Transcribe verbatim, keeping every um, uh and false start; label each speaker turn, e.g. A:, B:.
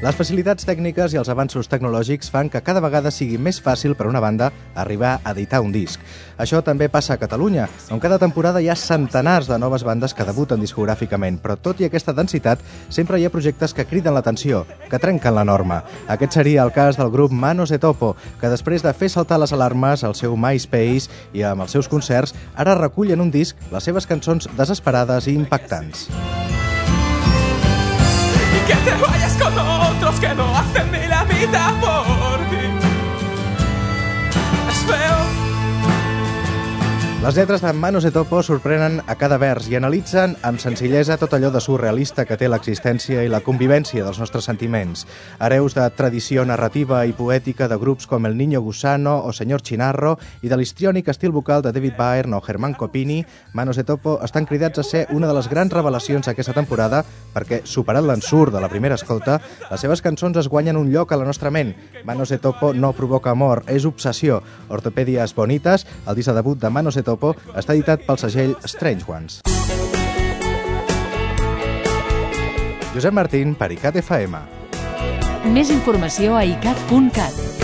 A: Les facilitats tècniques i els avanços tecnològics fan que cada vegada sigui més fàcil per una banda arribar a editar un disc. Això també passa a Catalunya, on cada temporada hi ha centenars de noves bandes que debuten discogràficament, però tot i aquesta densitat, sempre hi ha projectes que criden l'atenció, que trenquen la norma. Aquest seria el cas del grup Manos de Topo, que després de fer saltar les alarmes al seu MySpace i amb els seus concerts, ara recullen un disc les seves cançons desesperades i impactants.
B: Que te vayas con otros que no hacen ni la vida por ti. Es feo.
A: Les lletres de Manos de Topo sorprenen a cada vers i analitzen amb senzillesa tot allò de surrealista que té l'existència i la convivència dels nostres sentiments. Hereus de tradició narrativa i poètica de grups com El Niño Gusano o Senyor Chinarro i de l'histriònic estil vocal de David Byrne o Germán Copini, Manos de Topo estan cridats a ser una de les grans revelacions d'aquesta temporada perquè, superant l'ensurt de la primera escolta, les seves cançons es guanyen un lloc a la nostra ment. Manos de Topo no provoca amor, és obsessió. Ortopèdies Bonitas, el disc de debut de Manos de Topo, està editat pel segell Strange Ones. Josep Martín per ICAT F M.
C: Més informació a icat punt cat.